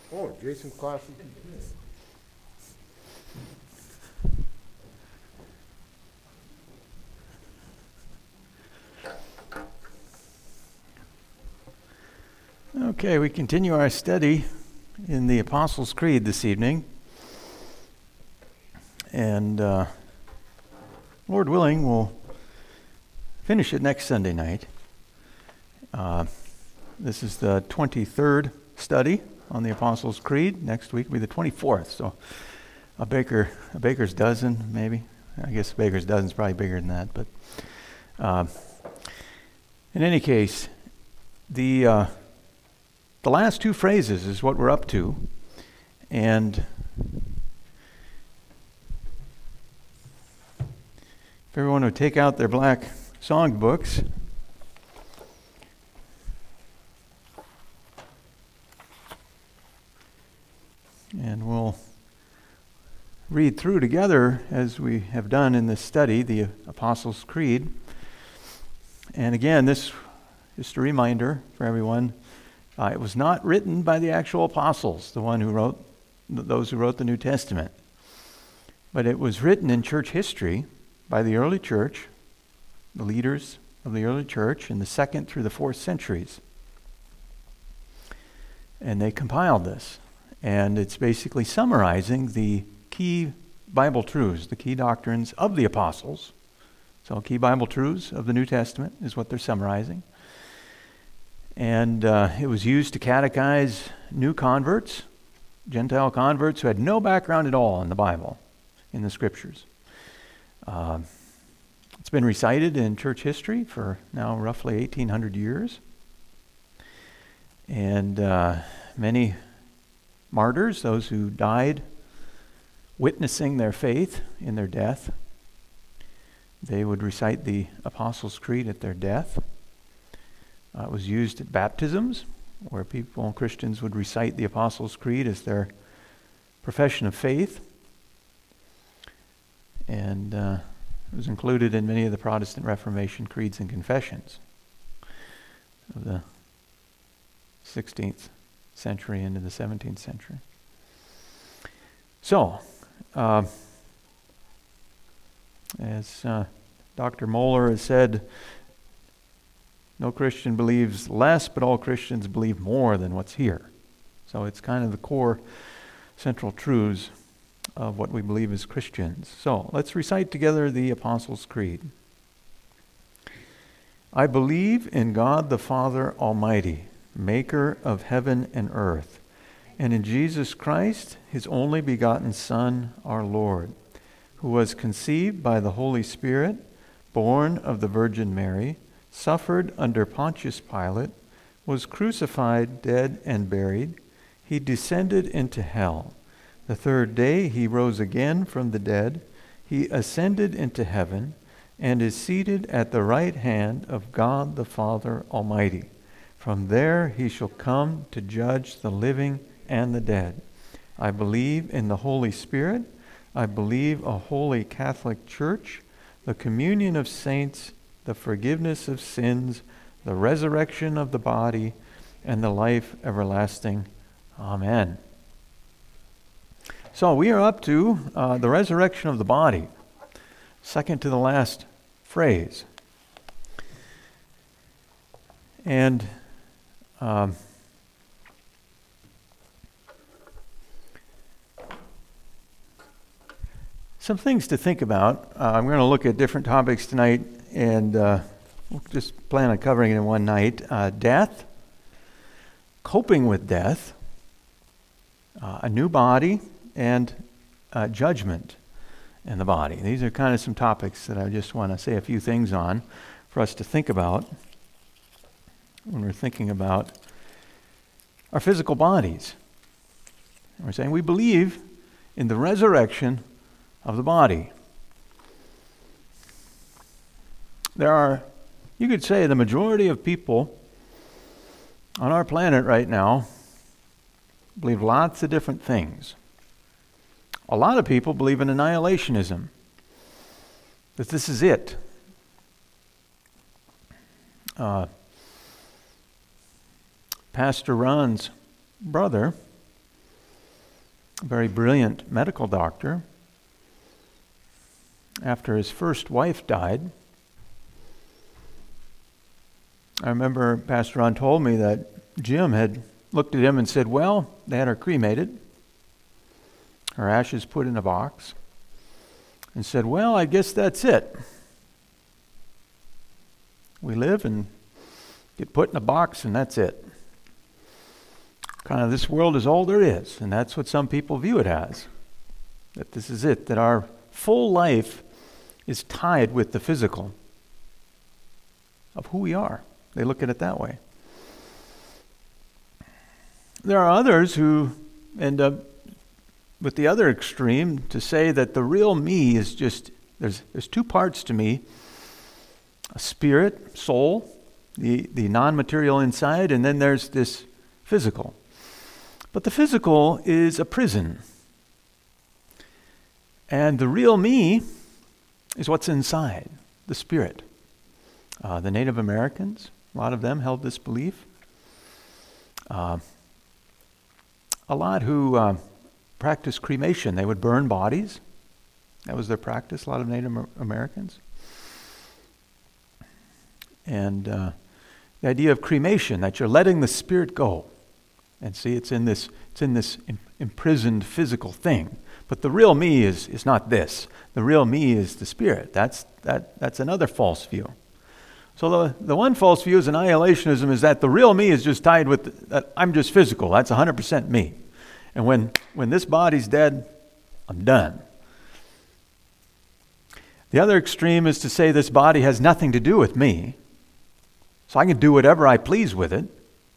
Oh, Jason Clausen. Okay, we continue our study in the Apostles' Creed this evening. And Lord willing, we'll finish it next Sunday night. This is the 23rd study on the Apostles' Creed. Next week will be the 24th. So a baker's dozen, maybe. I guess a baker's dozen is probably bigger than that. But in any case, the last two phrases is what we're up to. And if everyone would take out their black songbooks. And we'll read through together, as we have done in this study, the Apostles' Creed. And again, this just a reminder for everyone. It was not written by the actual apostles, those who wrote the New Testament. But it was written in church history by the early church, the leaders of the early church in the 2nd through the 4th centuries. And they compiled this. And it's basically summarizing the key Bible truths, the key doctrines of the apostles. So key Bible truths of the New Testament is what they're summarizing. And it was used to catechize new converts, Gentile converts who had no background at all in the Bible, in the Scriptures. It's been recited in church history for now roughly 1,800 years. And many martyrs, those who died witnessing their faith in their death, they would recite the Apostles' Creed at their death. It was used at baptisms, where Christians would recite the Apostles' Creed as their profession of faith. And it was included in many of the Protestant Reformation creeds and confessions of the 16th century into the 17th century. So, as Dr. Moeller has said, no Christian believes less, but all Christians believe more than what's here. So it's kind of the core central truths of what we believe as Christians. So let's recite together the Apostles' Creed. I believe in God the Father Almighty, maker of heaven and earth, and in Jesus Christ, his only begotten Son, our Lord, who was conceived by the Holy Spirit, born of the Virgin Mary, suffered under Pontius Pilate, was crucified, dead, and buried. He descended into hell. The third day he rose again from the dead. He ascended into heaven and is seated at the right hand of God the Father Almighty. From there he shall come to judge the living and the dead. I believe in the Holy Spirit. I believe a holy Catholic Church, the communion of saints, the forgiveness of sins, the resurrection of the body, and the life everlasting. Amen. So we are up to the resurrection of the body, second to the last phrase. And some things to think about. I'm going to look at different topics tonight, and we'll just plan on covering it in one night. Death, coping with death, a new body, and judgment in the body. These are kind of some topics that I just want to say a few things on for us to think about when we're thinking about our physical bodies. We're saying we believe in the resurrection of the body. There are, you could say, the majority of people on our planet right now believe lots of different things. A lot of people believe in annihilationism, that this is it. Pastor Ron's brother a very brilliant medical doctor, after his first wife died. I remember Pastor Ron told me that Jim had looked at him and said, well, they had her cremated, her ashes put in a box, and said, well, I guess that's it. We live and get put in a box and that's it. Kind of this world is all there is, and that's what some people view it as. That this is it, that our full life is tied with the physical of who we are. They look at it that way. There are others who end up with the other extreme to say that the real me is just, there's two parts to me, a spirit, soul, the non-material inside, and then there's this physical. But the physical is a prison. And the real me is what's inside, the spirit. The Native Americans, a lot of them held this belief. A lot who practiced cremation, they would burn bodies. That was their practice, a lot of Native Americans. And the idea of cremation, that you're letting the spirit go. And see, it's in this imprisoned physical thing. But the real me is not this. The real me is the spirit. That's another false view. So the one false view is annihilationism, is that the real me is just tied with, that I'm just physical. That's 100% me. And when this body's dead, I'm done. The other extreme is to say this body has nothing to do with me, so I can do whatever I please with it.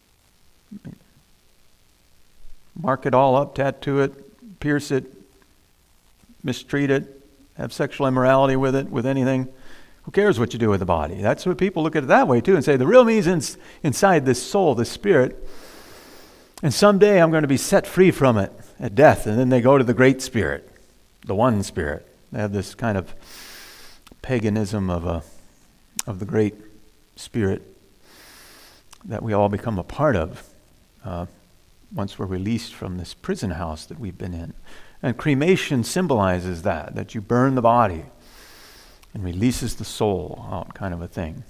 Mark it all up, tattoo it, pierce it, mistreat it, have sexual immorality with it, with anything. Who cares what you do with the body? That's what people look at it that way too, and say the real me is inside this soul, this spirit, and someday I'm going to be set free from it at death. And then they go to the great spirit, the one spirit. They have this kind of paganism of the great spirit that we all become a part of once we're released from this prison house that we've been in. And cremation symbolizes that you burn the body and releases the soul out, kind of a thing.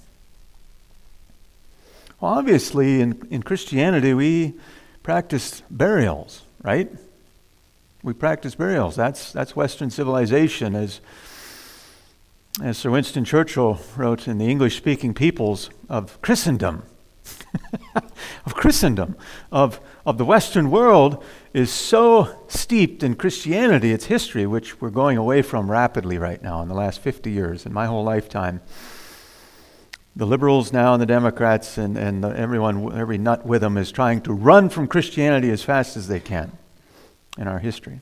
Well, obviously, in Christianity, we practice burials, right? We practice burials. That's Western civilization, as Sir Winston Churchill wrote in the English-speaking peoples of Christendom. Of the Western world is so steeped in Christianity, its history, which we're going away from rapidly right now in the last 50 years, in my whole lifetime. The liberals now and the Democrats and everyone, every nut with them, is trying to run from Christianity as fast as they can in our history.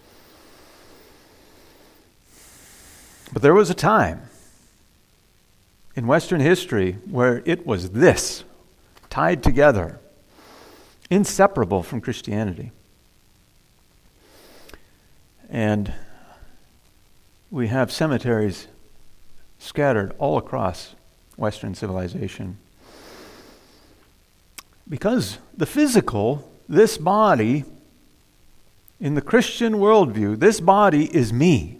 But there was a time in Western history where it was this, tied together, inseparable from Christianity. And we have cemeteries scattered all across Western civilization. Because the physical, this body, in the Christian worldview, this body is me.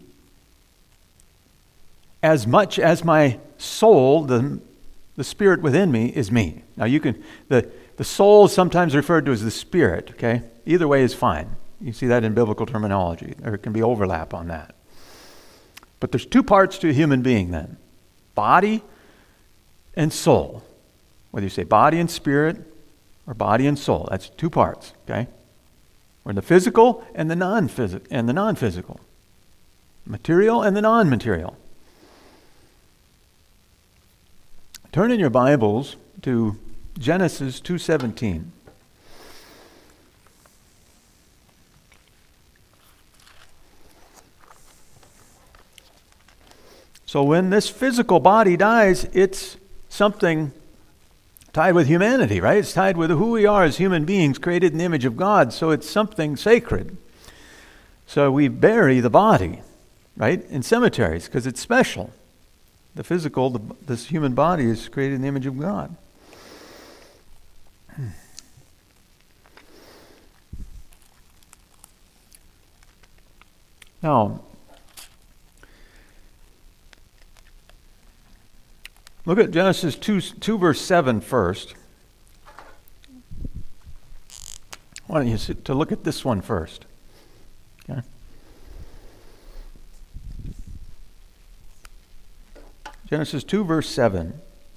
As much as my soul, the spirit within me, is me. Now you can, the soul is sometimes referred to as the spirit, okay? Either way is fine. You see that in biblical terminology. There can be overlap on that. But there's two parts to a human being then. Body and soul. Whether you say body and spirit or body and soul. That's two parts, okay? Or the physical and the non-physical. Material and the non-material. Turn in your Bibles to Genesis 2:17. So when this physical body dies, it's something tied with humanity, right? It's tied with who we are as human beings created in the image of God. So it's something sacred. So we bury the body, right, in cemeteries because it's special. The physical, this human body is created in the image of God. Now, look at Genesis 2 verse 7 first. Why don't you to look at this one first? Okay. Genesis 2 verse 7.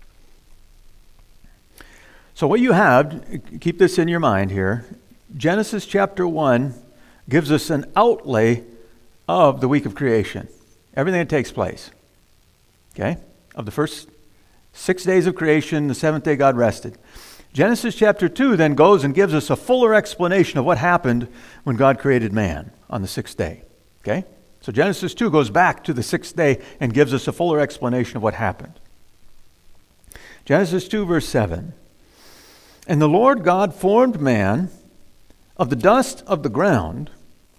So what you have, keep this in your mind here, Genesis chapter 1 gives us an outlay of the week of creation. Everything that takes place. Okay? Of the first 6 days of creation, the seventh day God rested. Genesis chapter 2 then goes and gives us a fuller explanation of what happened when God created man on the sixth day. Okay? So Genesis 2 goes back to the sixth day and gives us a fuller explanation of what happened. Genesis 2 verse 7. And the Lord God formed man of the dust of the ground,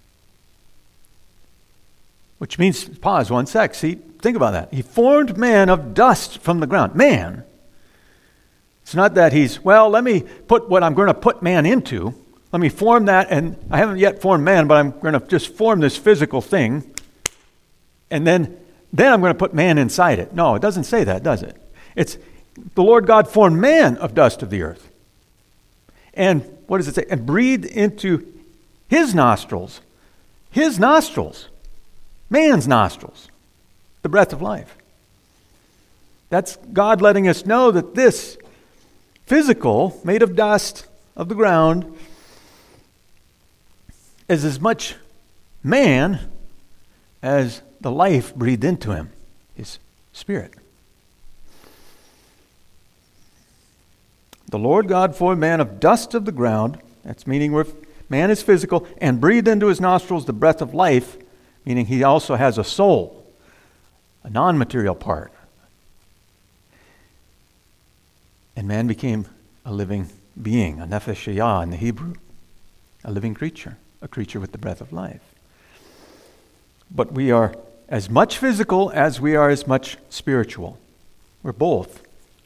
which means, pause one sec, see, think about that. He formed man of dust from the ground. Man. It's not that he's, well, let me put what I'm going to put man into. Let me form that, and I haven't yet formed man, but I'm going to just form this physical thing, and then I'm going to put man inside it. No, it doesn't say that, does it? It's the Lord God formed man of dust of the earth. And what does it say? And breathed into his nostrils, man's nostrils, the breath of life. That's God letting us know that this physical, made of dust of the ground, is as much man as the life breathed into him, his spirit. The Lord God formed man of dust of the ground, that's meaning where man is physical, and breathed into his nostrils the breath of life, meaning he also has a soul, a non-material part. And man became a living being, a nefesh hayah in the Hebrew, a living creature, a creature with the breath of life. But we are as much physical as we are as much spiritual. We're both.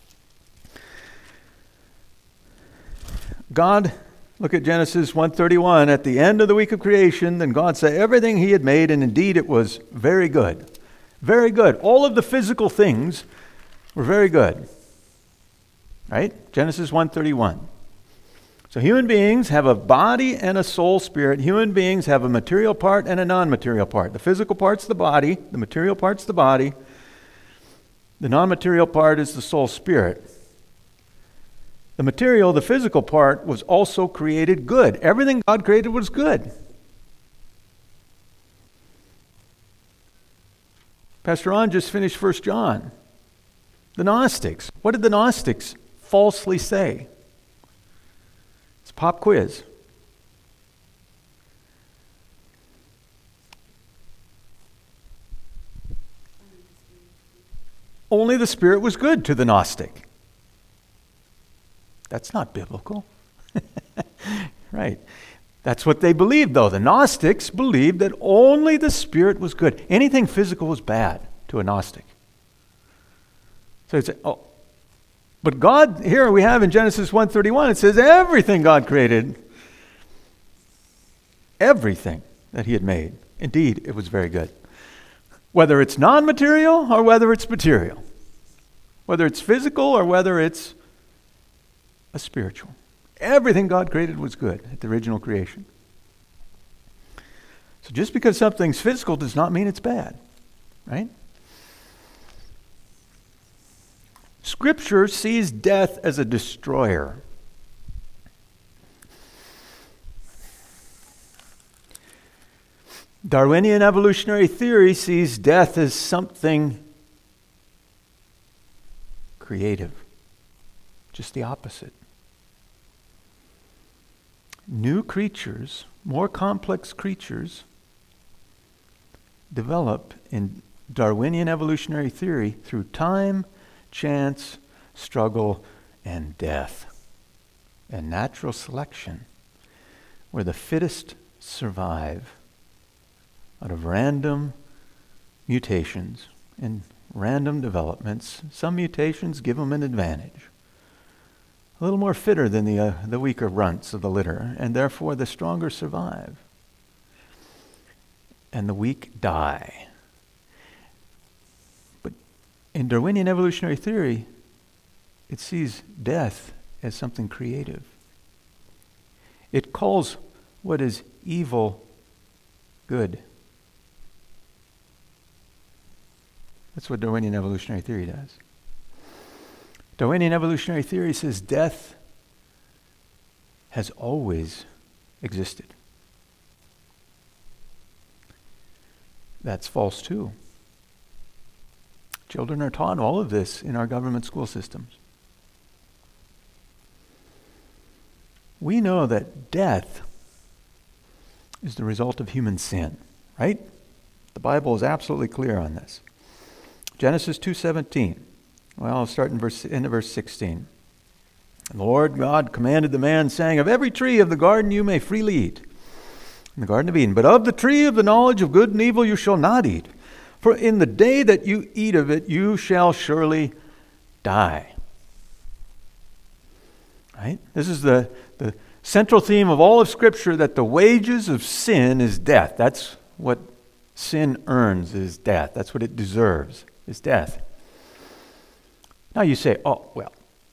God, look at Genesis 1:31, at the end of the week of creation, then God said everything he had made, and indeed it was very good. Very good. All of the physical things were very good. Right? Genesis 1:31. So human beings have a body and a soul spirit. Human beings have a material part and a non-material part. The physical part's the body. The material part's the body. The non-material part is the soul spirit. The material, the physical part, was also created good. Everything God created was good. Pastor Ron just finished 1 John. The Gnostics. What did the Gnostics falsely say? It's a pop quiz. Only the Spirit was good to the Gnostic. That's not biblical. Right. That's what they believed, though. The Gnostics believed that only the Spirit was good. Anything physical was bad to a Gnostic. So it's, oh, but God, here we have in Genesis 1:31, it says everything God created, everything that he had made, indeed, it was very good. Whether it's non-material or whether it's material. Whether it's physical or whether it's a spiritual. Everything God created was good at the original creation. So just because something's physical does not mean it's bad, right? Scripture sees death as a destroyer. Darwinian evolutionary theory sees death as something creative. Just the opposite. New creatures, more complex creatures, develop in Darwinian evolutionary theory through time, chance, struggle, and death. And natural selection, where the fittest survive out of random mutations and random developments. Some mutations give them an advantage. A little more fitter than the weaker runts of the litter, and therefore the stronger survive. and the weak die. But in Darwinian evolutionary theory, it sees death as something creative. It calls what is evil good. That's what Darwinian evolutionary theory does. Darwinian evolutionary theory says death has always existed. That's false too. Children are taught all of this in our government school systems. We know that death is the result of human sin, right? The Bible is absolutely clear on this. Genesis 2:17. Well, I'll start in verse 16. And the Lord God commanded the man, saying, of every tree of the garden you may freely eat, in the Garden of Eden, but of the tree of the knowledge of good and evil you shall not eat. For in the day that you eat of it, you shall surely die. Right? This is the central theme of all of Scripture, that the wages of sin is death. That's what sin earns, is death. That's what it deserves, is death. Now you say, oh, well,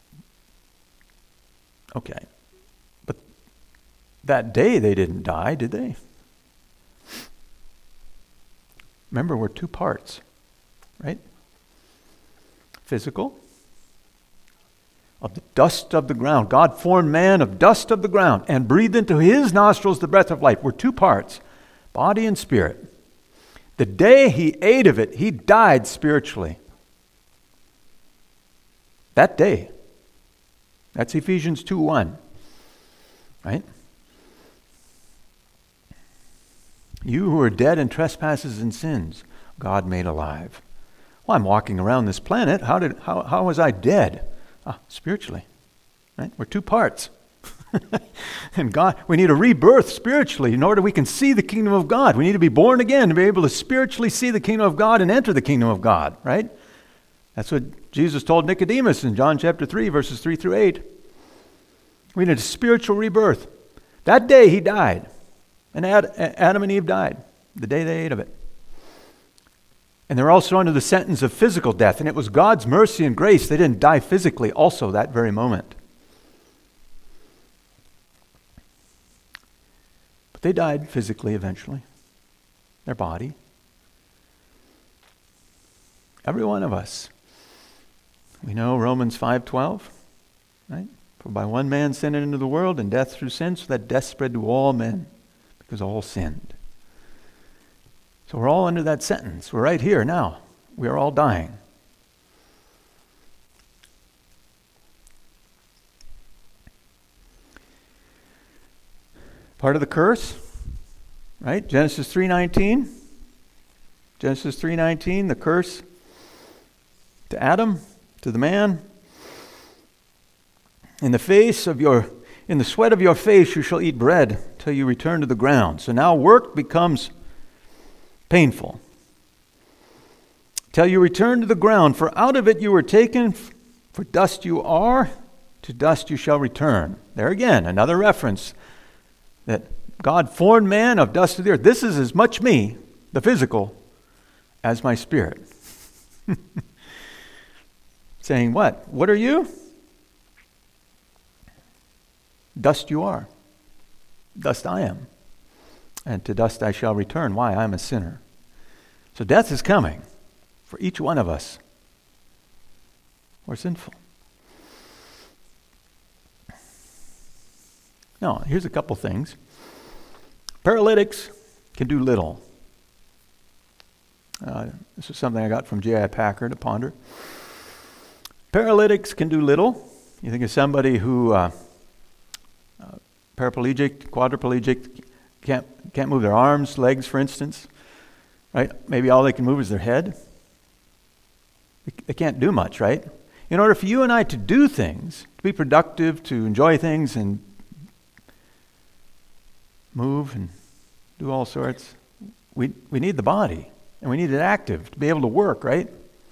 okay. But that day they didn't die, did they? Remember, we're two parts, right? Physical, of the dust of the ground. God formed man of dust of the ground and breathed into his nostrils the breath of life. We're two parts, body and spirit. The day he ate of it, he died spiritually. That day. That's Ephesians 2:1. Right? You who are dead in trespasses and sins, God made alive. Well, I'm walking around this planet. How was I dead? Spiritually. Right? We're two parts. And God, we need a rebirth spiritually in order we can see the kingdom of God. We need to be born again to be able to spiritually see the kingdom of God and enter the kingdom of God, right? That's what Jesus told Nicodemus in John chapter 3, verses 3 through 8. We need a spiritual rebirth. That day he died, and Adam and Eve died, the day they ate of it. And they're also under the sentence of physical death, and it was God's mercy and grace they didn't die physically also that very moment. But they died physically eventually, their body. Every one of us. We know Romans 5:12, right? For by one man sin entered into the world, and death through sin, so that death spread to all men, because all sinned. So we're all under that sentence. We're right here now. We are all dying. Part of the curse, right? Genesis 3:19. Genesis 3:19, the curse to Adam, to the man. In the sweat of your face you shall eat bread till you return to the ground. So now work becomes painful. Till you return to the ground, for out of it you were taken, for dust you are, to dust you shall return. There again, another reference that God formed man of dust of the earth. This is as much me, the physical, as my spirit. Saying what? What are you? Dust you are. Dust I am. And to dust I shall return. Why? I'm a sinner. So death is coming for each one of us. We're sinful. Now, here's a couple things. Paralytics can do little. This is something I got from J.I. Packer to ponder. Paralytics can do little. You think of somebody who paraplegic, quadriplegic, can't move their arms, legs, for instance, right? Maybe all they can move is their head. They can't do much, right? In order for you and I to do things, to be productive, to enjoy things and move and do all sorts, we need the body, and we need it active to be able to work, right?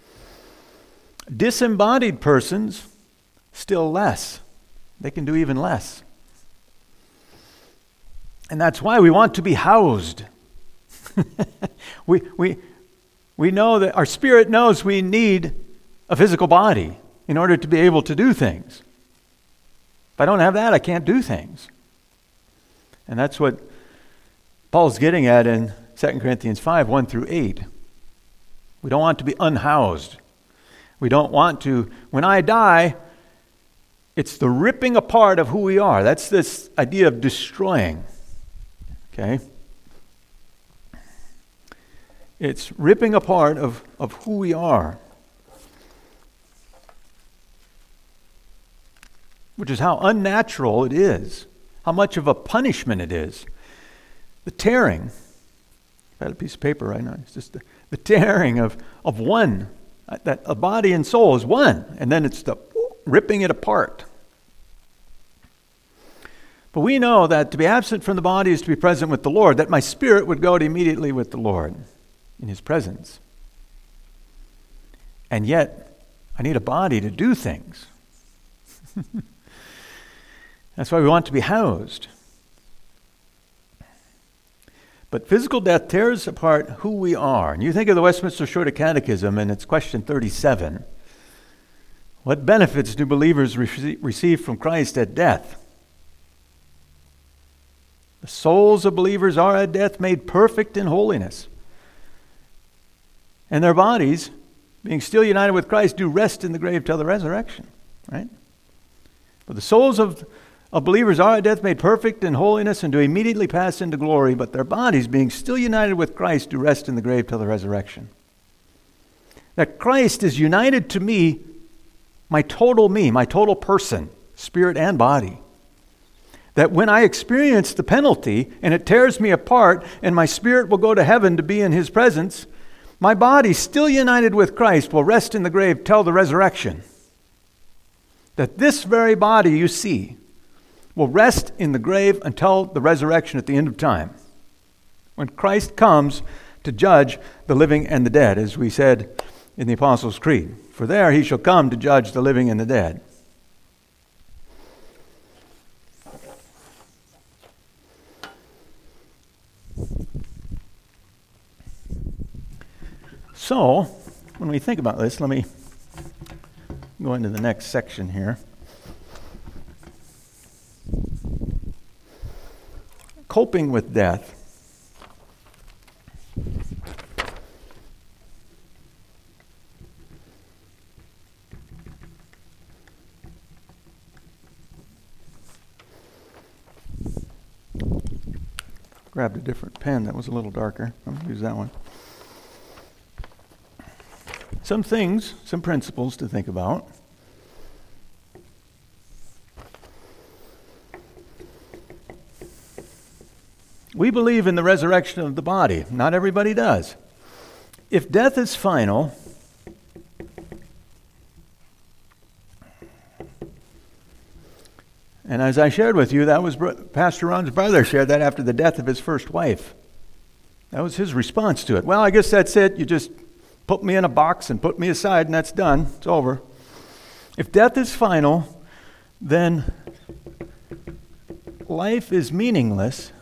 Disembodied persons, still less. They can do even less. And that's why we want to be housed. We know that our spirit knows we need a physical body in order to be able to do things. If I don't have that, I can't do things. And that's what Paul's getting at in 2 Corinthians 5, 1 through 8. We don't want to be unhoused. We don't want to, when I die, it's the ripping apart of who we are. That's this idea of destroying. Okay? It's ripping apart of who we are. Which is how unnatural it is. How much of a punishment it is. The tearing. I've got a piece of paper right now. It's just the tearing of one. That a body and soul is one. And then it's the ripping it apart. But we know that to be absent from the body is to be present with the Lord. That my spirit would go immediately with the Lord. In His presence. And yet, I need a body to do things. That's why we want to be housed. But physical death tears apart who we are. And you think of the Westminster Shorter Catechism, and it's question 37. What benefits do believers receive from Christ at death? The souls of believers are at death made perfect in holiness. And their bodies, being still united with Christ, do rest in the grave till the resurrection. Right? But the souls of believers are at death made perfect in holiness and do immediately pass into glory, but their bodies, being still united with Christ, do rest in the grave till the resurrection. That Christ is united to me, my total person, spirit and body. That when I experience the penalty and it tears me apart and my spirit will go to heaven to be in His presence, my body, still united with Christ, will rest in the grave till the resurrection. That this very body you see will rest in the grave until the resurrection at the end of time. When Christ comes to judge the living and the dead, as we said in the Apostles' Creed. For there He shall come to judge the living and the dead. So, when we think about this, let me go into the next section here. Coping with death. Grabbed a different pen that was a little darker. I'm going to use that one. Some things, some principles to think about. We believe in the resurrection of the body. Not everybody does. If death is final, and as I shared with you, that was Pastor Ron's brother shared that after the death of his first wife. That was his response to it. Well, I guess that's it. You just put me in a box and put me aside and that's done. It's over. If death is final, then life is meaningless.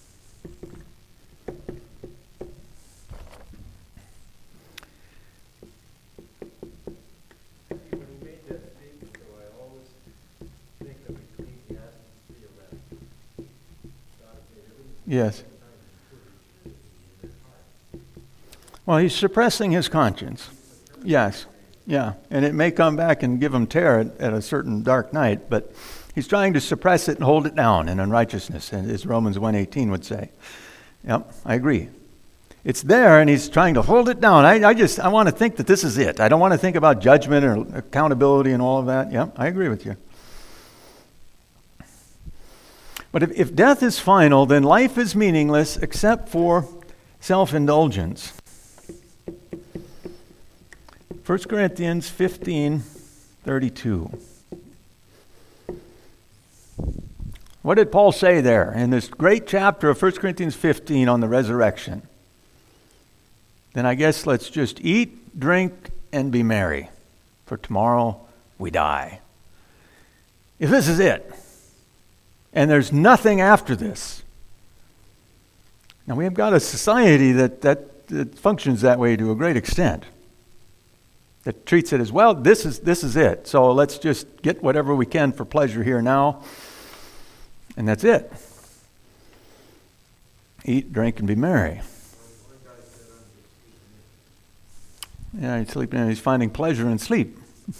Yes. Well, he's suppressing his conscience. Yes. Yeah. And it may come back and give him terror at a certain dark night, but he's trying to suppress it and hold it down in unrighteousness, as Romans 1:18 would say. Yep, I agree. It's there, and he's trying to hold it down. I want to think that this is it. I don't want to think about judgment or accountability and all of that. Yep, I agree with you. But if death is final, then life is meaningless except for self-indulgence. 1 Corinthians 15:32. What did Paul say there in this great chapter of 1 Corinthians 15 on the resurrection? Then I guess let's just eat, drink, and be merry, for tomorrow we die. If this is it, and there's nothing after this, Now, we have got a society that functions that way to a great extent, that treats it as, well, this is it. So let's just get whatever we can for pleasure here now, and that's it. Eat, drink, and be merry. Yeah, he's sleeping and he's finding pleasure in sleep.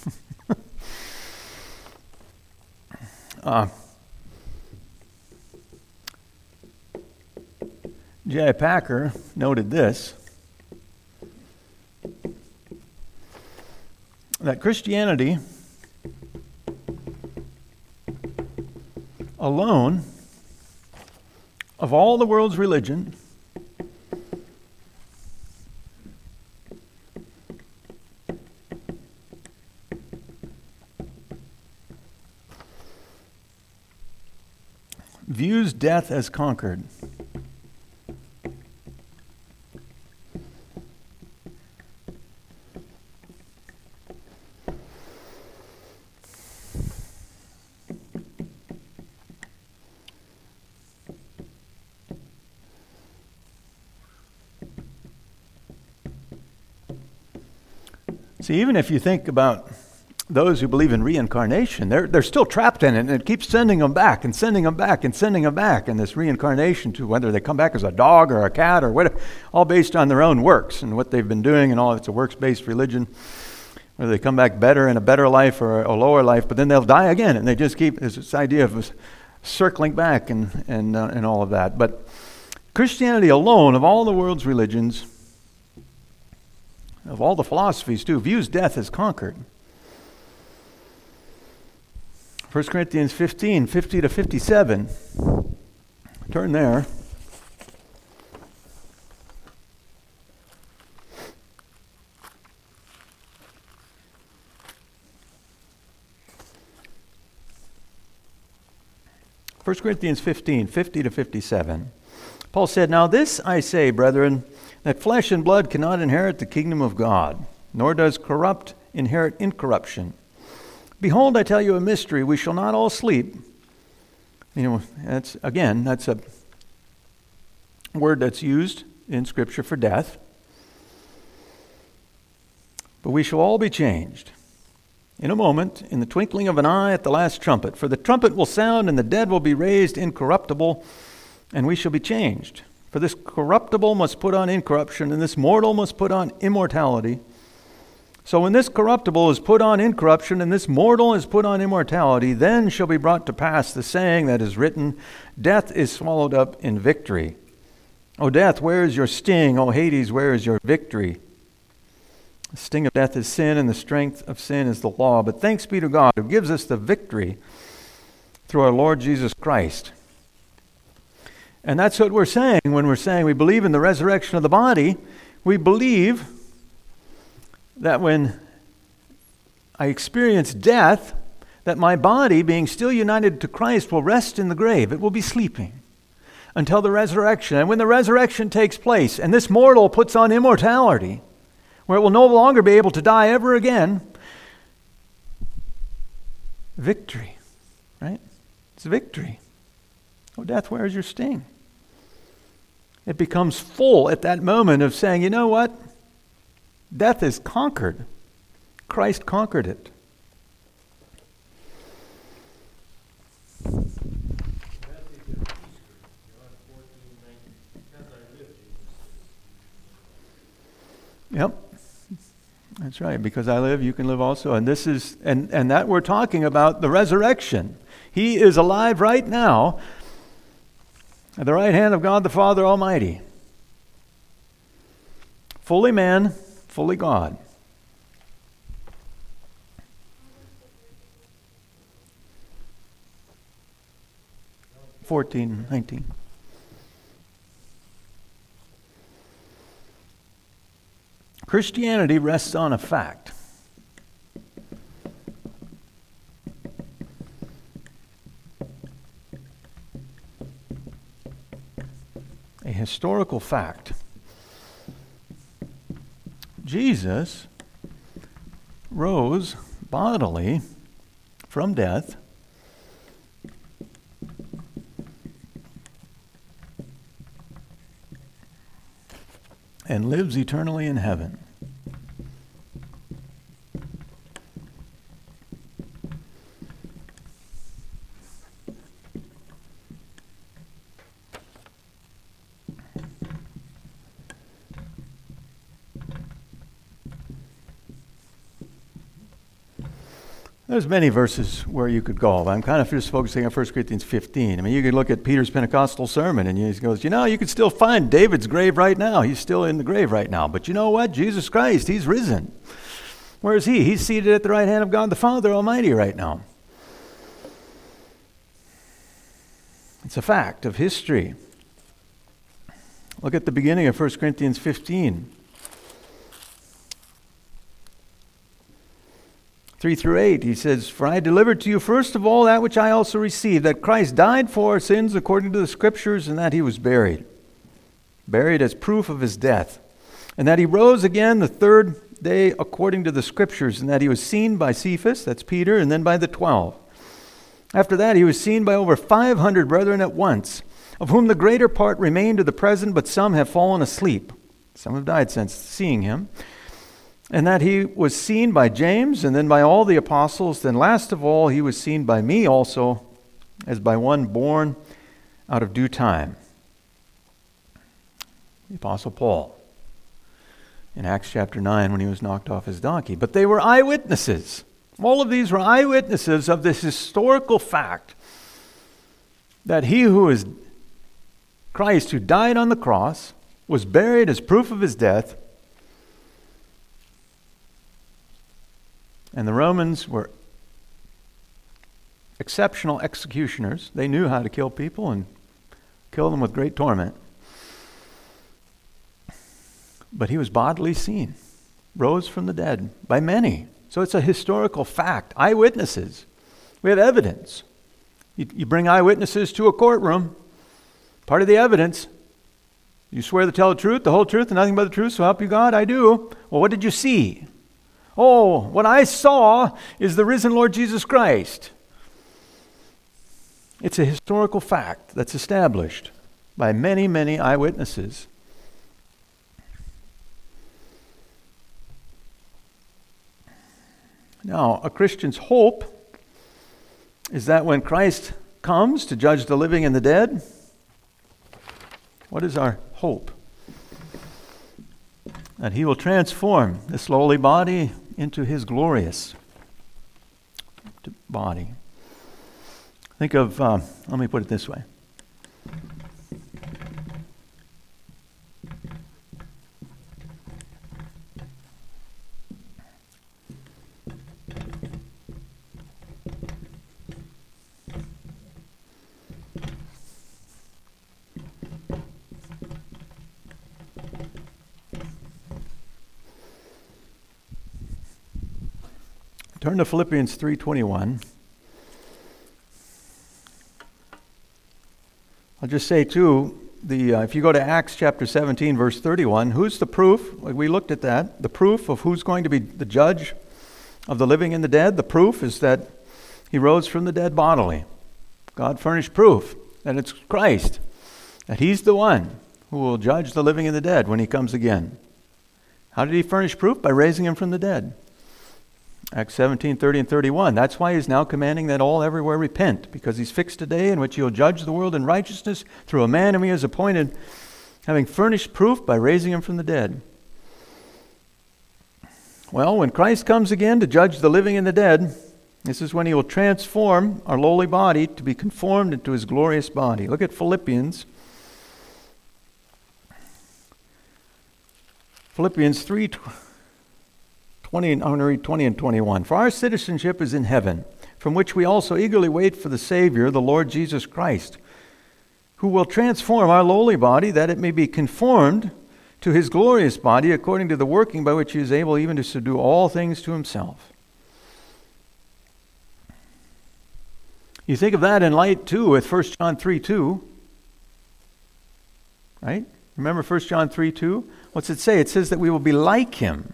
J.I. Packer noted this, that Christianity alone, of all the world's religion, views death as conquered. See, even if you think about those who believe in reincarnation, they're still trapped in it, and it keeps sending them back and sending them back and sending them back in this reincarnation, to whether they come back as a dog or a cat or whatever, all based on their own works and what they've been doing and all. It's a works-based religion, whether they come back better in a better life or a lower life, but then they'll die again, and they just keep this idea of circling back and all of that. But Christianity alone, of all the world's religions, of all the philosophies too, views death as conquered. 1 Corinthians 15, 50 to 57. Turn there. First Corinthians 15, 50 to 57. Paul said, "Now this I say, brethren, that flesh and blood cannot inherit the kingdom of God, nor does corrupt inherit incorruption. Behold, I tell you a mystery, we shall not all sleep." That's a word that's used in Scripture for death. "But we shall all be changed. In a moment, in the twinkling of an eye, at the last trumpet. For the trumpet will sound, and the dead will be raised incorruptible, and we shall be changed. For this corruptible must put on incorruption, and this mortal must put on immortality. So when this corruptible is put on incorruption, and this mortal is put on immortality, then shall be brought to pass the saying that is written, Death is swallowed up in victory. O death, where is your sting? O Hades, where is your victory? The sting of death is sin, and the strength of sin is the law. But thanks be to God who gives us the victory through our Lord Jesus Christ." And that's what we're saying when we're saying we believe in the resurrection of the body. We believe that when I experience death, that my body, being still united to Christ, will rest in the grave. It will be sleeping until the resurrection. And when the resurrection takes place, and this mortal puts on immortality, where it will no longer be able to die ever again, victory, right? It's victory. Oh, death, where is your sting? It becomes full at that moment of saying, you know what? Death is conquered. Christ conquered it. Yep. That's right. Because I live, you can live also. And this is and that we're talking about the resurrection. He is alive right now at the right hand of God the Father Almighty. Fully man, fully God. John 14:19. Christianity rests on a fact. A historical fact. Jesus rose bodily from death and lives eternally in heaven. There's many verses where you could go. I'm kind of just focusing on 1 Corinthians 15. I mean, you could look at Peter's Pentecostal sermon, and he goes, you could still find David's grave right now. He's still in the grave right now. But you know what? Jesus Christ, he's risen. Where is he? He's seated at the right hand of God the Father Almighty right now. It's a fact of history. Look at the beginning of 1 Corinthians 15. 3-8, he says, "For I delivered to you first of all that which I also received, that Christ died for our sins according to the Scriptures, and that he was buried as proof of his death, and that he rose again the third day according to the Scriptures, and that he was seen by Cephas," that's Peter, "and then by the 12. After that he was seen by over 500 brethren at once, of whom the greater part remain to the present, but some have fallen asleep." Some have died since seeing him. "And that he was seen by James, and then by all the apostles. Then last of all, he was seen by me also, as by one born out of due time." The Apostle Paul, in Acts chapter 9, when he was knocked off his donkey. But they were eyewitnesses. All of these were eyewitnesses of this historical fact that he who is Christ, who died on the cross, was buried as proof of his death. And the Romans were exceptional executioners. They knew how to kill people and kill them with great torment. But he was bodily seen, rose from the dead by many. So it's a historical fact. Eyewitnesses. We have evidence. You bring eyewitnesses to a courtroom. Part of the evidence. You swear to tell the truth, the whole truth, and nothing but the truth, so help you God? I do. Well, what did you see? "Oh, what I saw is the risen Lord Jesus Christ." It's a historical fact that's established by many, many eyewitnesses. Now, a Christian's hope is that when Christ comes to judge the living and the dead, what is our hope? That he will transform this lowly body into his glorious body. Think of, let me put it this way. Turn to Philippians 3:21. I'll just say too, if you go to Acts chapter 17, verse 31, who's the proof? We looked at that. The proof of who's going to be the judge of the living and the dead. The proof is that he rose from the dead bodily. God furnished proof that it's Christ, that he's the one who will judge the living and the dead when he comes again. How did he furnish proof? By raising him from the dead. Acts 17, 30 and 31. That's why he's now commanding that all everywhere repent, because he's fixed a day in which he'll judge the world in righteousness through a man whom he has appointed, having furnished proof by raising him from the dead. Well, when Christ comes again to judge the living and the dead, this is when he will transform our lowly body to be conformed into his glorious body. Look at Philippians 3, 20, I'm going to read 20 and 21. "For our citizenship is in heaven, from which we also eagerly wait for the Savior, the Lord Jesus Christ, who will transform our lowly body, that it may be conformed to his glorious body, according to the working by which he is able even to subdue all things to himself." You think of that in light, too, with 1 John 3:2. Right? Remember 1 John 3:2? What's it say? It says that we will be like him.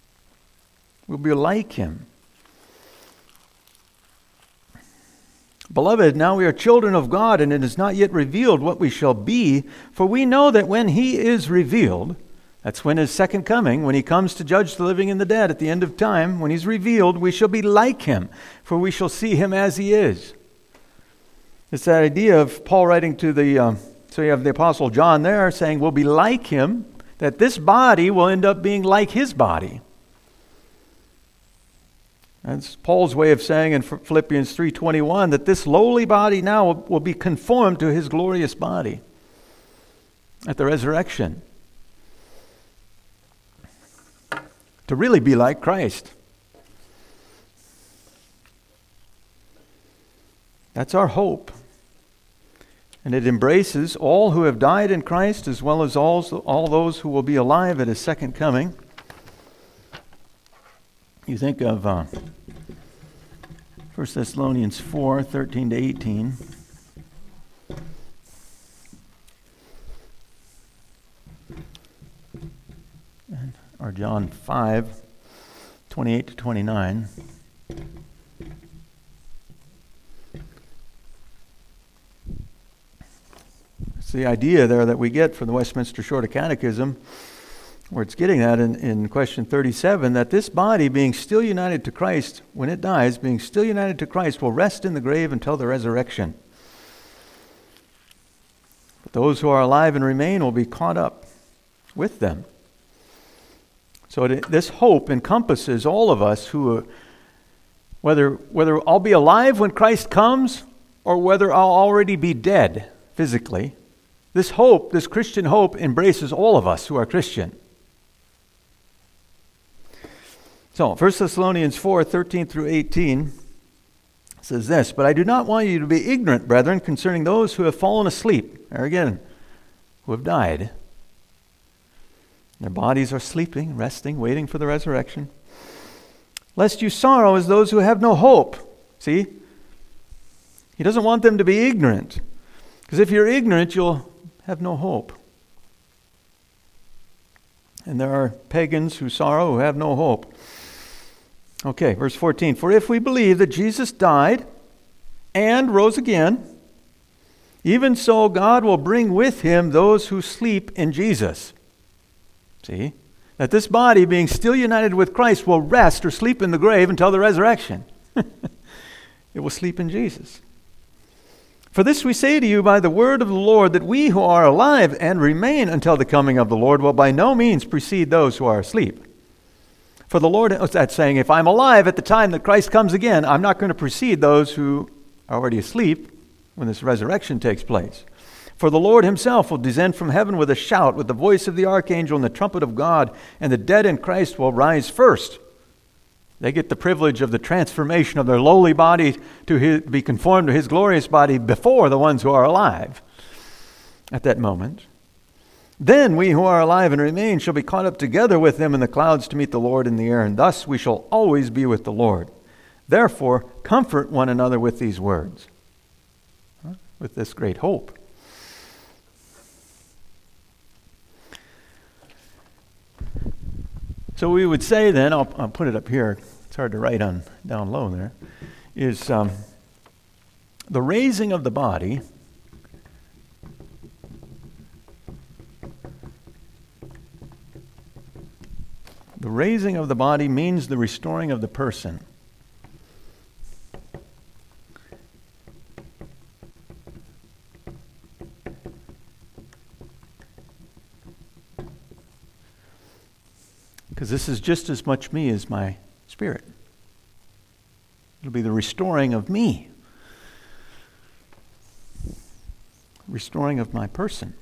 We'll be like him. Beloved, now we are children of God, and it is not yet revealed what we shall be, for we know that when he is revealed, that's when his second coming, when he comes to judge the living and the dead at the end of time, when he's revealed, we shall be like him, for we shall see him as he is. It's that idea of Paul writing to so you have the Apostle John there saying, we'll be like him, that this body will end up being like his body. That's Paul's way of saying in Philippians 3:21 that this lowly body now will be conformed to his glorious body at the resurrection. To really be like Christ. That's our hope. And it embraces all who have died in Christ as well as all those who will be alive at his second coming. You think of 1 Thessalonians 4:13-18. Or John 5:28-29. It's the idea there that we get from the Westminster Shorter Catechism, where it's getting at in question 37, that this body being still united to Christ, when it dies, being still united to Christ, will rest in the grave until the resurrection. But those who are alive and remain will be caught up with them. So this hope encompasses all of us who, whether I'll be alive when Christ comes or whether I'll already be dead physically, this hope, this Christian hope, embraces all of us who are Christian. So 1 Thessalonians 4:13-18 says this, "But I do not want you to be ignorant, brethren, concerning those who have fallen asleep," there again, who have died. Their bodies are sleeping, resting, waiting for the resurrection. "Lest you sorrow as those who have no hope." See? He doesn't want them to be ignorant. Because if you're ignorant, you'll have no hope. And there are pagans who sorrow, who have no hope. Okay, verse 14. "For if we believe that Jesus died and rose again, even so God will bring with him those who sleep in Jesus." See? That this body, being still united with Christ, will rest or sleep in the grave until the resurrection. It will sleep in Jesus. "For this we say to you by the word of the Lord, that we who are alive and remain until the coming of the Lord will by no means precede those who are asleep. For the Lord," that's saying, if I'm alive at the time that Christ comes again, I'm not going to precede those who are already asleep when this resurrection takes place. "For the Lord himself will descend from heaven with a shout, with the voice of the archangel and the trumpet of God, and the dead in Christ will rise first." They get the privilege of the transformation of their lowly body to be conformed to his glorious body before the ones who are alive at that moment. "Then we who are alive and remain shall be caught up together with them in the clouds to meet the Lord in the air, and thus we shall always be with the Lord. Therefore, comfort one another with these words." With this great hope. So we would say then, I'll put it up here, it's hard to write down low there, is the raising of the body means the restoring of the person. Because this is just as much me as my spirit. It'll be the restoring of me. Restoring of my person.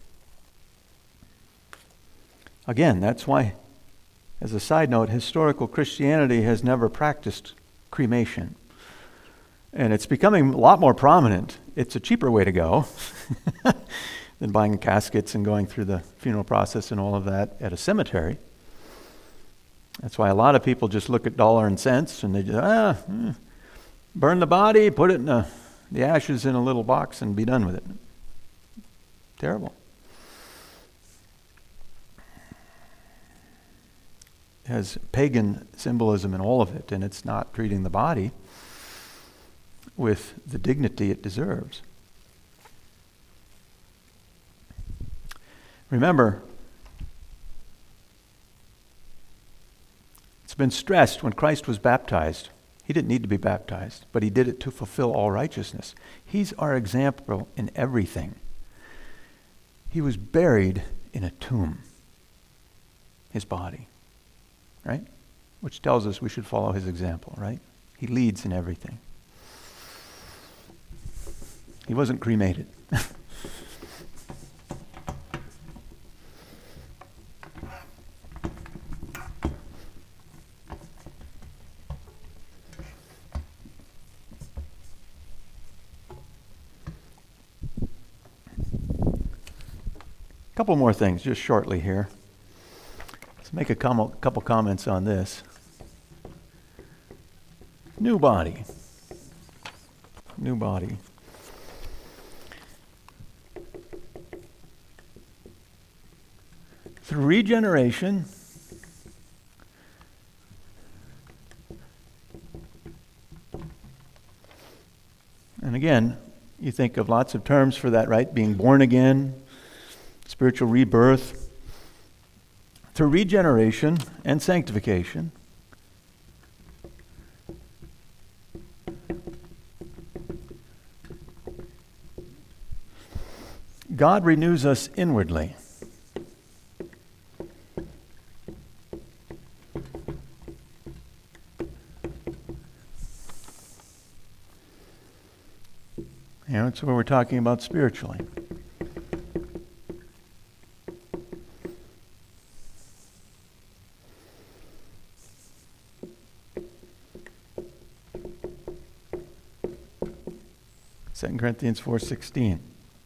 Again, that's why, as a side note, historical Christianity has never practiced cremation. And it's becoming a lot more prominent. It's a cheaper way to go than buying caskets and going through the funeral process and all of that at a cemetery. That's why a lot of people just look at dollar and cents and they just, burn the body, put it in the ashes in a little box and be done with it. Terrible. It has pagan symbolism in all of it, and it's not treating the body with the dignity it deserves. Remember, it's been stressed when Christ was baptized. He didn't need to be baptized, but he did it to fulfill all righteousness. He's our example in everything. He was buried in a tomb, his body, right? Which tells us we should follow his example, right? He leads in everything. He wasn't cremated. Couple more things, just shortly here. Let's make a couple comments on this. New body. New body. Through regeneration, and again, you think of lots of terms for that, right? Being born again, spiritual rebirth. Through regeneration and sanctification, God renews us inwardly. You know, it's what we're talking about spiritually. Second Corinthians 4:16.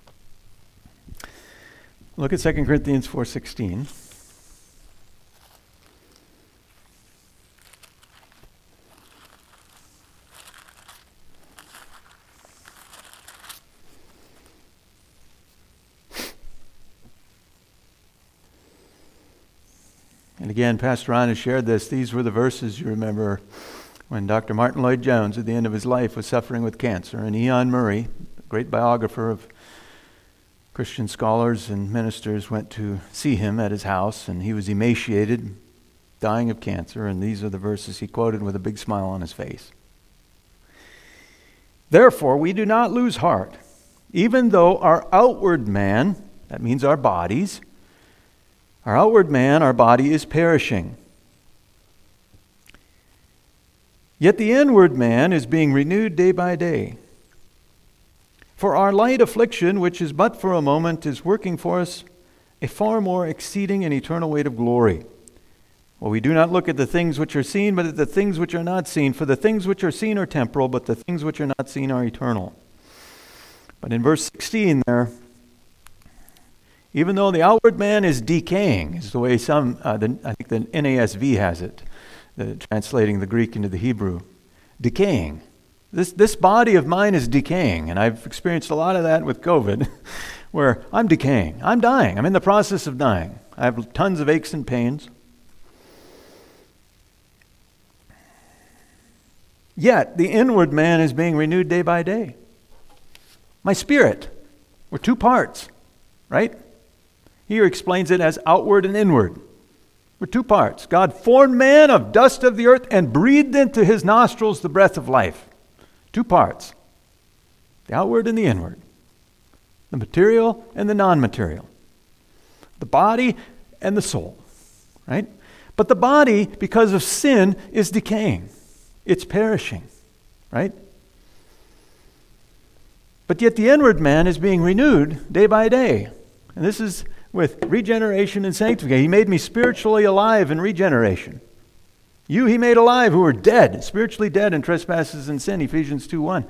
Look at 2 Corinthians 4:16. And again, Pastor Ron has shared this. These were the verses you remember when Dr. Martin Lloyd-Jones, at the end of his life, was suffering with cancer. And Ian Murray, a great biographer of Christian scholars and ministers, went to see him at his house, and he was emaciated, dying of cancer. And these are the verses he quoted with a big smile on his face. Therefore, we do not lose heart, even though our outward man, that means our bodies, our outward man, our body is perishing. Yet the inward man is being renewed day by day. For our light affliction, which is but for a moment, is working for us a far more exceeding and eternal weight of glory. Well, we do not look at the things which are seen, but at the things which are not seen. For the things which are seen are temporal, but the things which are not seen are eternal. But in verse 16 there, even though the outward man is decaying, is the way some, I think the NASV has it, translating the Greek into the Hebrew, decaying. This body of mine is decaying, and I've experienced a lot of that with COVID, where I'm decaying. I'm dying. I'm in the process of dying. I have tons of aches and pains. Yet the inward man is being renewed day by day. My spirit. We're two parts, right? Here explains it as outward and inward. We're two parts. God formed man of dust of the earth and breathed into his nostrils the breath of life. Two parts. The outward and the inward. The material and the non-material. The body and the soul. Right? But the body, because of sin, is decaying. It's perishing. Right? But yet the inward man is being renewed day by day. And this is with regeneration and sanctification. He made me spiritually alive in regeneration. You he made alive who were dead, spiritually dead in trespasses and sin, Ephesians 2:1.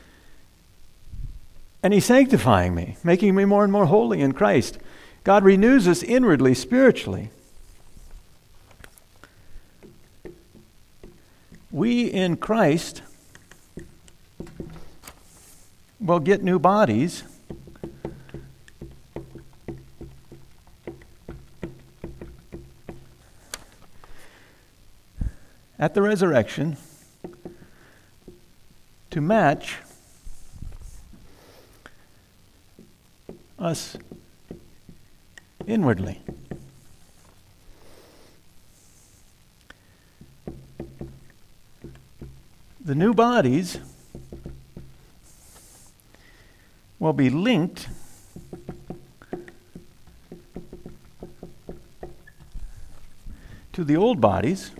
And he's sanctifying me, making me more and more holy in Christ. God renews us inwardly, spiritually. We in Christ will get new bodies at the resurrection to to match us inwardly. The new bodies will be linked to the old bodies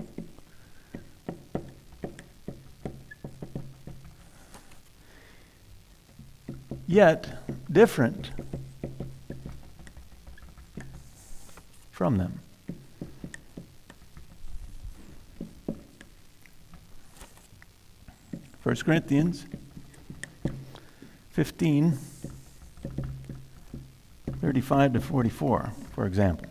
yet different from them. First Corinthians 15, 35 to 44, for example.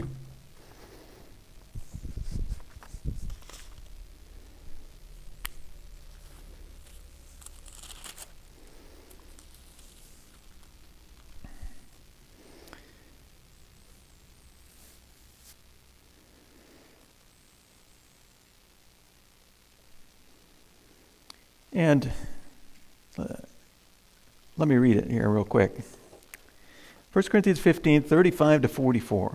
And let me read it here real quick. 1 Corinthians 15, 35 to 44.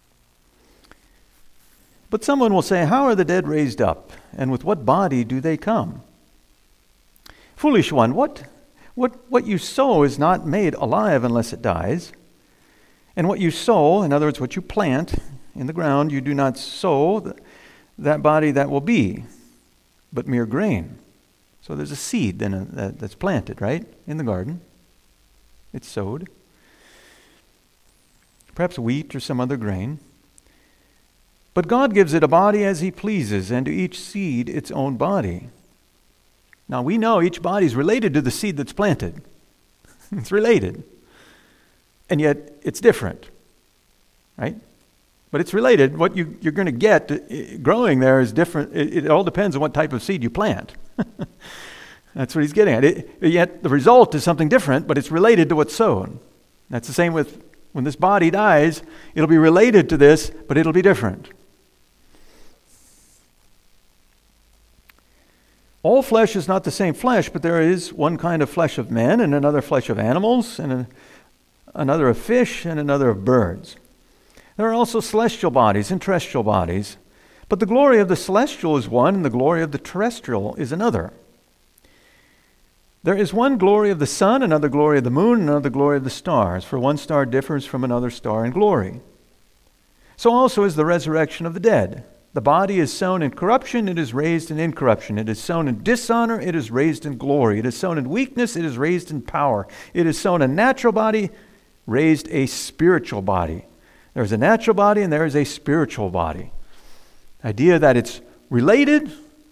But someone will say, how are the dead raised up? And with what body do they come? Foolish one, what you sow is not made alive unless it dies. And what you sow, in other words, what you plant in the ground, you do not sow that body that will be, but mere grain. So there's a seed then that's planted, right, in the garden. It's sowed. Perhaps wheat or some other grain. But God gives it a body as He pleases, and to each seed its own body. Now we know each body is related to the seed that's planted. It's related. And yet it's different, right? But it's related. What you're going to get growing there is different. It all depends on what type of seed you plant. That's what he's getting at. Yet the result is something different, but it's related to what's sown. That's the same with when this body dies. It'll be related to this, but it'll be different. All flesh is not the same flesh, but there is one kind of flesh of men, and another flesh of animals, and another of fish, and another of birds. There are also celestial bodies and terrestrial bodies, but the glory of the celestial is one, and the glory of the terrestrial is another. There is one glory of the sun, another glory of the moon, another glory of the stars, for one star differs from another star in glory. So also is the resurrection of the dead. The body is sown in corruption, it is raised in incorruption. It is sown in dishonor, it is raised in glory. It is sown in weakness, it is raised in power. It is sown a natural body, raised a spiritual body. There is a natural body and there is a spiritual body. Idea that it's related.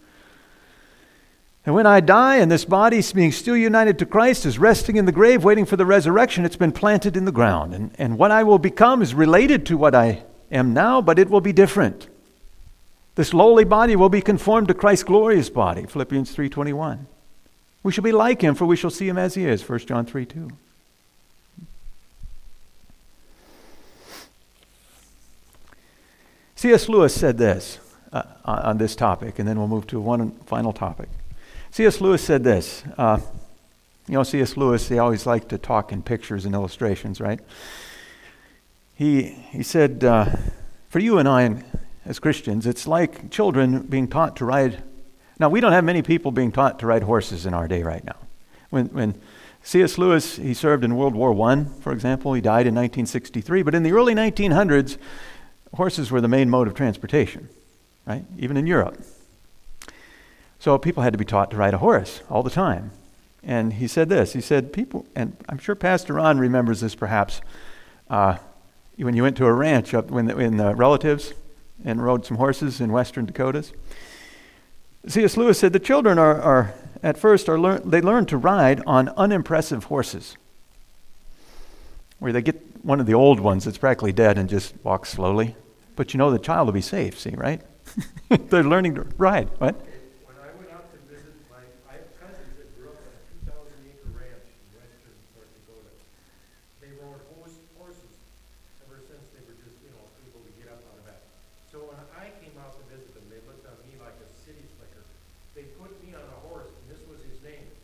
And when I die and this body, being still united to Christ, is resting in the grave, waiting for the resurrection, it's been planted in the ground. And what I will become is related to what I am now, but it will be different. This lowly body will be conformed to Christ's glorious body, Philippians 3:21. We shall be like Him, for we shall see Him as He is, 1 John 3:2. C.S. Lewis said this on this topic, and then we'll move to one final topic. C.S. Lewis said this. C.S. Lewis, they always like to talk in pictures and illustrations, right? He said, for you and I as Christians, it's like children being taught to ride. Now, we don't have many people being taught to ride horses in our day right now. When C.S. Lewis, he served in World War I, for example. He died in 1963. But in the early 1900s, horses were the main mode of transportation, right? Even in Europe. So people had to be taught to ride a horse all the time. And he said this. He said, people, and I'm sure Pastor Ron remembers this perhaps, when you went to a ranch up when the relatives and rode some horses in western Dakotas. C.S. Lewis said the children are at first they learn to ride on unimpressive horses, where they get one of the old ones that's practically dead and just walk slowly. But the child will be safe, see, right? They're learning to ride. What? When I went out to visit I have cousins that grew up on a 2,000-acre ranch in western North Dakota. They rode horses ever since they were just, able to get up on the back. So when I came out to visit them, they looked on me like a city slicker. They put me on a horse, and this was his name.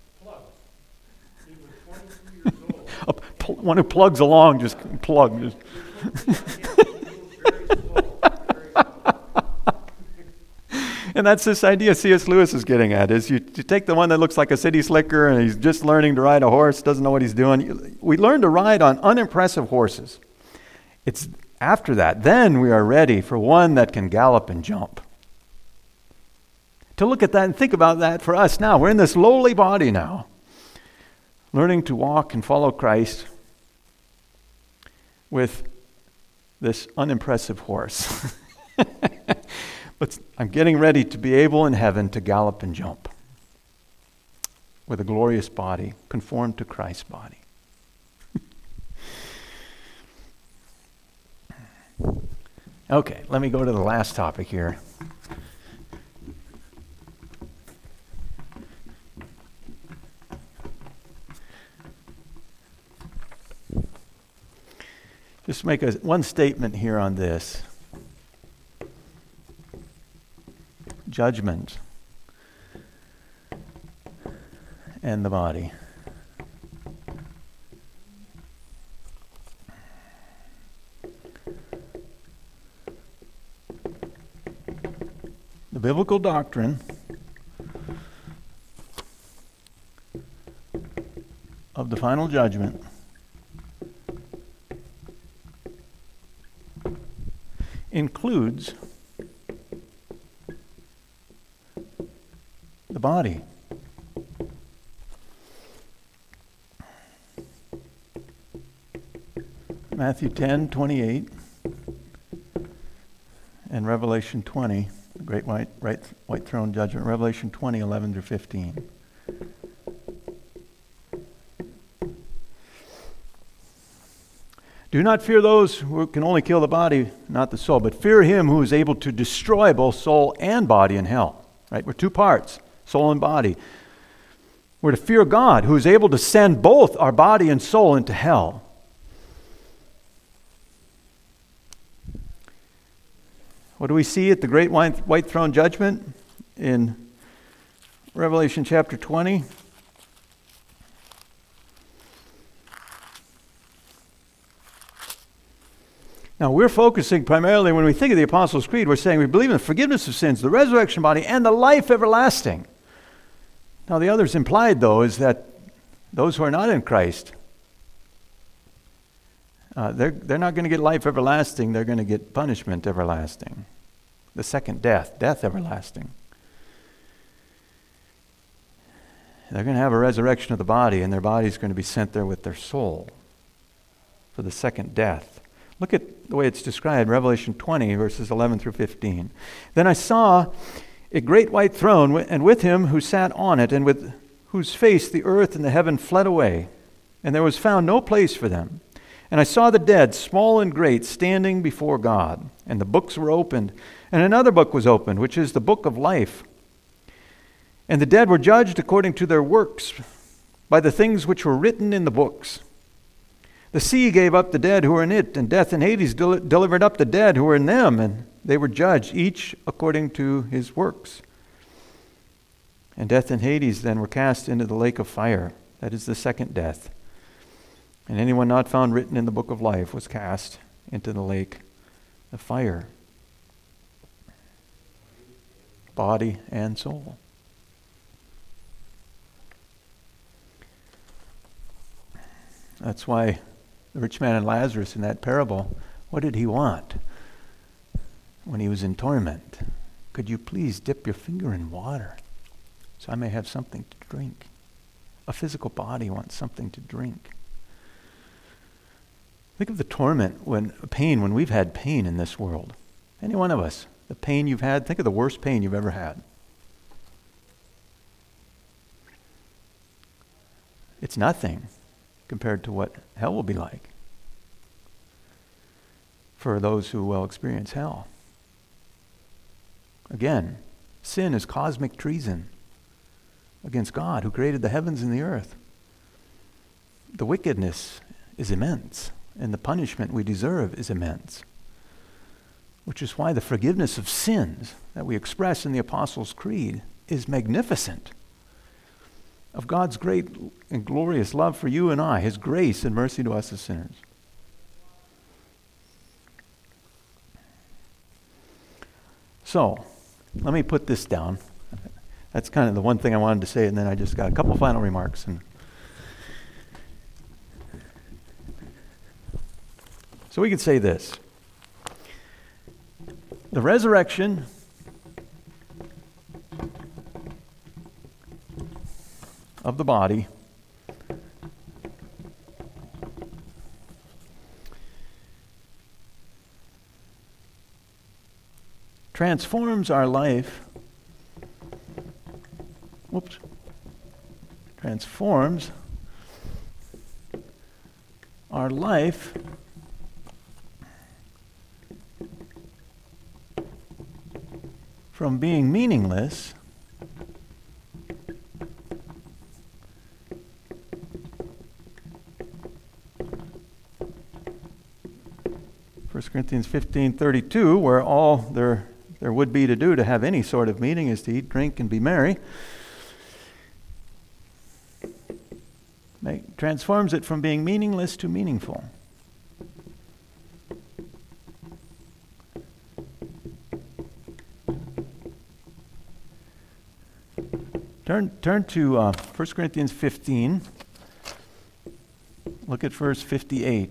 one who plugs along, just plug. Just. And that's this idea C.S. Lewis is getting at, is you take the one that looks like a city slicker and he's just learning to ride a horse, doesn't know what he's doing. We learn to ride on unimpressive horses. It's after that, then we are ready for one that can gallop and jump. To look at that and think about that for us now. We're in this lowly body now, learning to walk and follow Christ with this unimpressive horse. But I'm getting ready to be able in heaven to gallop and jump with a glorious body, conformed to Christ's body. Okay, let me go to the last topic here. Just make one statement here on this. Judgment and the body. The biblical doctrine of the final judgment includes the body. Matthew 10:28 and Revelation 20, the great white throne judgment, Revelation 20:11 through 15. Do not fear those who can only kill the body, not the soul, but fear him who is able to destroy both soul and body in hell. Right? We're two parts, soul and body. We're to fear God, who is able to send both our body and soul into hell. What do we see at the great white throne judgment in Revelation chapter 20? Now, we're focusing primarily, when we think of the Apostles' Creed, we're saying we believe in the forgiveness of sins, the resurrection body, and the life everlasting. Now, the others implied, though, is that those who are not in Christ, they're not going to get life everlasting, they're going to get punishment everlasting. The second death everlasting. They're going to have a resurrection of the body, and their body is going to be sent there with their soul for the second death. Look at the way it's described, Revelation 20, verses 11 through 15. Then I saw a great white throne, and with him who sat on it, and with whose face the earth and the heaven fled away, and there was found no place for them. And I saw the dead, small and great, standing before God, and the books were opened, and another book was opened, which is the book of life. And the dead were judged according to their works, by the things which were written in the books. The sea gave up the dead who were in it, and death and Hades delivered up the dead who were in them, and they were judged, each according to his works. And death and Hades then were cast into the lake of fire. That is the second death. And anyone not found written in the book of life was cast into the lake of fire. Body and soul. That's why the rich man and Lazarus in that parable, what did he want when he was in torment? Could you please dip your finger in water so I may have something to drink? A physical body wants something to drink. Think of the torment when we've had pain in this world. Any one of us, the pain you've had, think of the worst pain you've ever had. It's nothing compared to what hell will be like for those who will experience hell. Again, sin is cosmic treason against God who created the heavens and the earth. The wickedness is immense, and the punishment we deserve is immense, which is why the forgiveness of sins that we express in the Apostles' Creed is magnificent. of God's great and glorious love for you and I, His grace and mercy to us as sinners. So, let me put this down. That's kind of the one thing I wanted to say, and then I just got a couple final remarks. So we could say this. The resurrection of the body transforms our life. Transforms our life from being meaningless First Corinthians 15:32, where all there would be to do to have any sort of meaning is to eat, drink, and be merry, transforms it from being meaningless to meaningful. Turn to 1 Corinthians 15. Look at verse 58.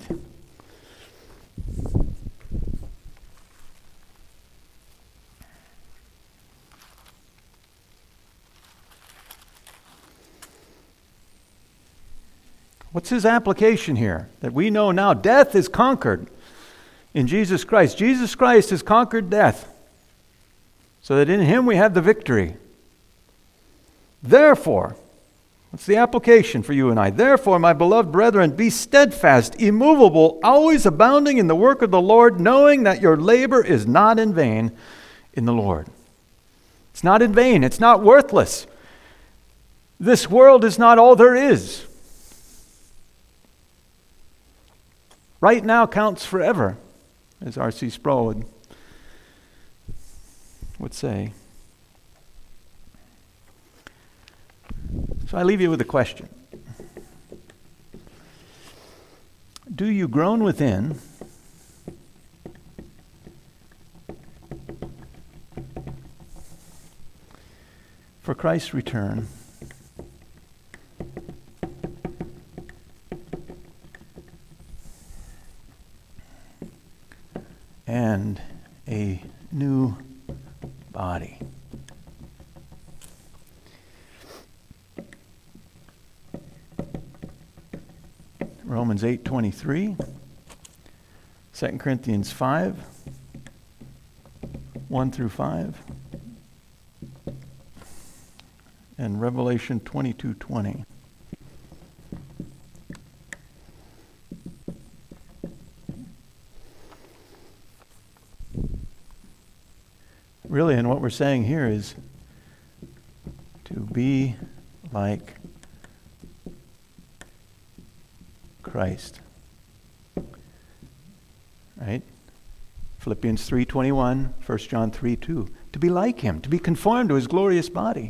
What's his application here? That we know now death is conquered in Jesus Christ. Jesus Christ has conquered death, so that in Him we have the victory. Therefore, what's the application for you and I? Therefore, my beloved brethren, be steadfast, immovable, always abounding in the work of the Lord, knowing that your labor is not in vain in the Lord. It's not in vain. It's not worthless. This world is not all there is. Right now counts forever, as R.C. Sproul would say. So I leave you with a question. Do you groan within for Christ's return and a new body? Romans 8:23, 2 Corinthians 5, 1 through 5, and Revelation 22:20. Really, and what we're saying here is to be like Christ. Right? Philippians 3:21, 1 John 3:2. To be like Him, to be conformed to His glorious body.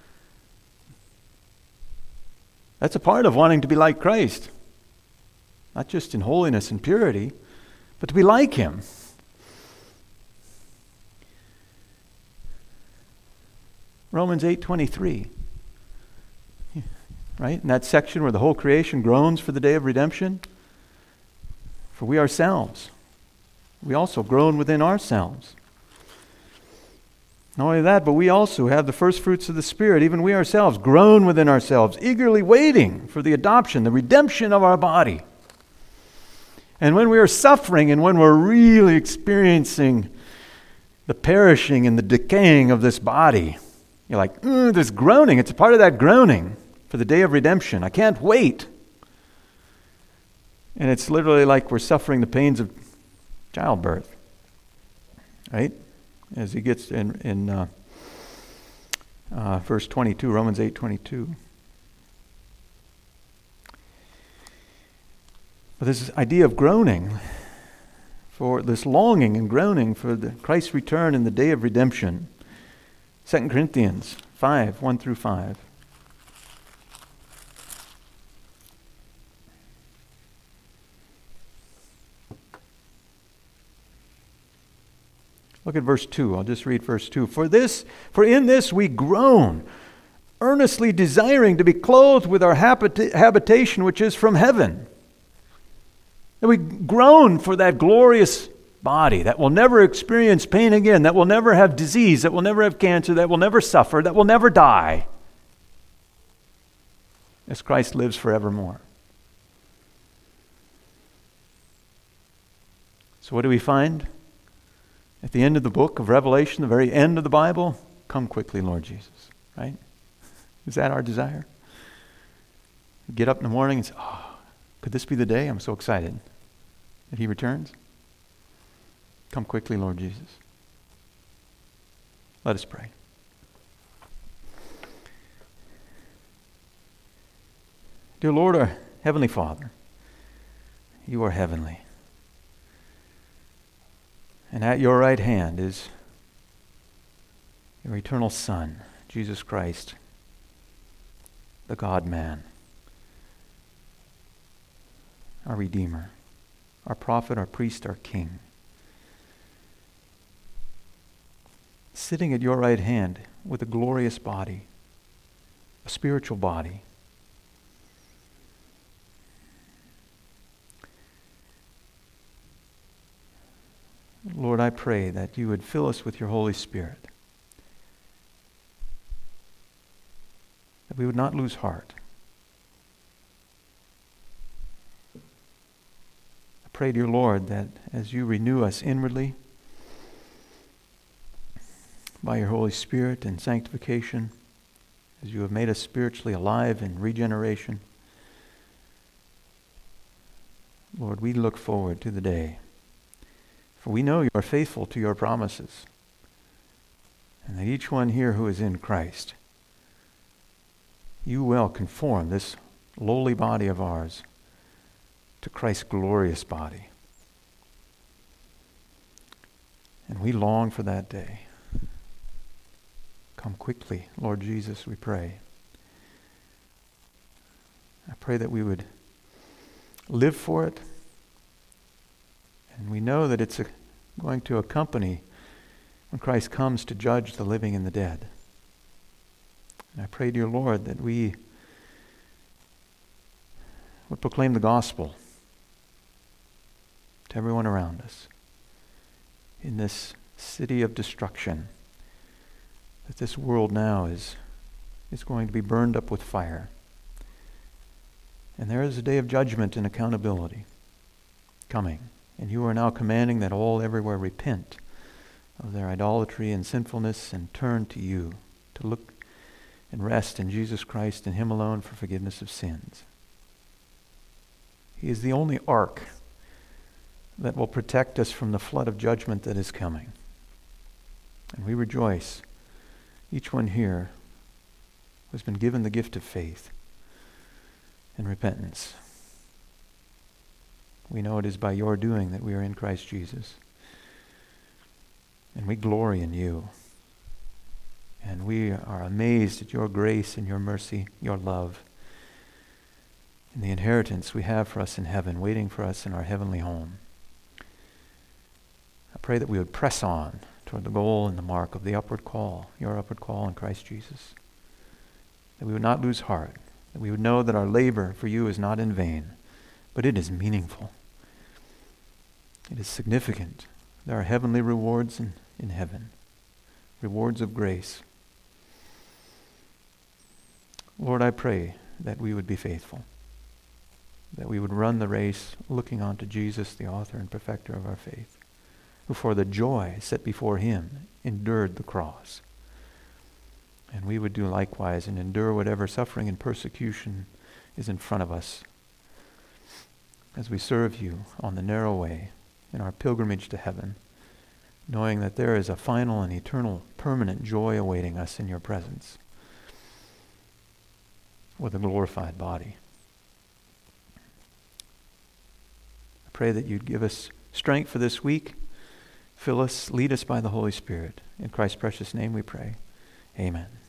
That's a part of wanting to be like Christ. Not just in holiness and purity, but to be like Him. Romans 8:23. Right? In that section where the whole creation groans for the day of redemption. For we ourselves, we also groan within ourselves. Not only that, but we also have the first fruits of the Spirit. Even we ourselves groan within ourselves, eagerly waiting for the adoption, the redemption of our body. And when we are suffering and when we're really experiencing the perishing and the decaying of this body, you're like, this groaning, it's a part of that groaning for the day of redemption. I can't wait. And it's literally like we're suffering the pains of childbirth. Right? As he gets in verse 22, Romans 8:22. But this idea of groaning, for this longing and groaning for Christ's return in the day of redemption. 2 Corinthians 5, 1 through 5. Look at verse 2. I'll just read verse 2. For in this we groan, earnestly desiring to be clothed with our habitation which is from heaven. And we groan for that glorious body that will never experience pain again, that will never have disease, that will never have cancer, that will never suffer, that will never die, as Christ lives forevermore. So what do we find at the end of the book of Revelation, the very end of the Bible? Come quickly, Lord Jesus, right? Is that our desire? Get up in the morning and say, oh, could this be the day? I'm so excited that he returns. Come quickly, Lord Jesus. Let us pray. Dear Lord, our Heavenly Father, you are heavenly. And at your right hand is your eternal Son, Jesus Christ, the God-man, our Redeemer, our prophet, our priest, our King. Sitting at your right hand with a glorious body, a spiritual body. Lord, I pray that you would fill us with your Holy Spirit, that we would not lose heart. I pray, dear Lord, that as you renew us inwardly by your Holy Spirit and sanctification, as you have made us spiritually alive in regeneration, Lord, we look forward to the day. For we know you are faithful to your promises, and that each one here who is in Christ, you will conform this lowly body of ours to Christ's glorious body. And we long for that day. Come quickly, Lord Jesus, we pray. I pray that we would live for it. And we know that it's going to accompany when Christ comes to judge the living and the dead. And I pray, dear Lord, that we would proclaim the gospel to everyone around us in this city of destruction, that this world now is going to be burned up with fire. And there is a day of judgment and accountability coming. And you are now commanding that all everywhere repent of their idolatry and sinfulness and turn to you, to look and rest in Jesus Christ and him alone for forgiveness of sins. He is the only ark that will protect us from the flood of judgment that is coming. And we rejoice, each one here who has been given the gift of faith and repentance. We know it is by your doing that we are in Christ Jesus. And we glory in you. And we are amazed at your grace and your mercy, your love, and the inheritance we have for us in heaven, waiting for us in our heavenly home. I pray that we would press on toward the goal and the mark of the upward call, your upward call in Christ Jesus. That we would not lose heart, that we would know that our labor for you is not in vain, but it is meaningful. It is significant. There are heavenly rewards in heaven, rewards of grace. Lord, I pray that we would be faithful, that we would run the race looking unto Jesus, the author and perfecter of our faith, who for the joy set before him endured the cross. And we would do likewise and endure whatever suffering and persecution is in front of us as we serve you on the narrow way in our pilgrimage to heaven, knowing that there is a final and eternal permanent joy awaiting us in your presence with a glorified body. I pray that you'd give us strength for this week. Fill us, lead us by the Holy Spirit. In Christ's precious name we pray. Amen.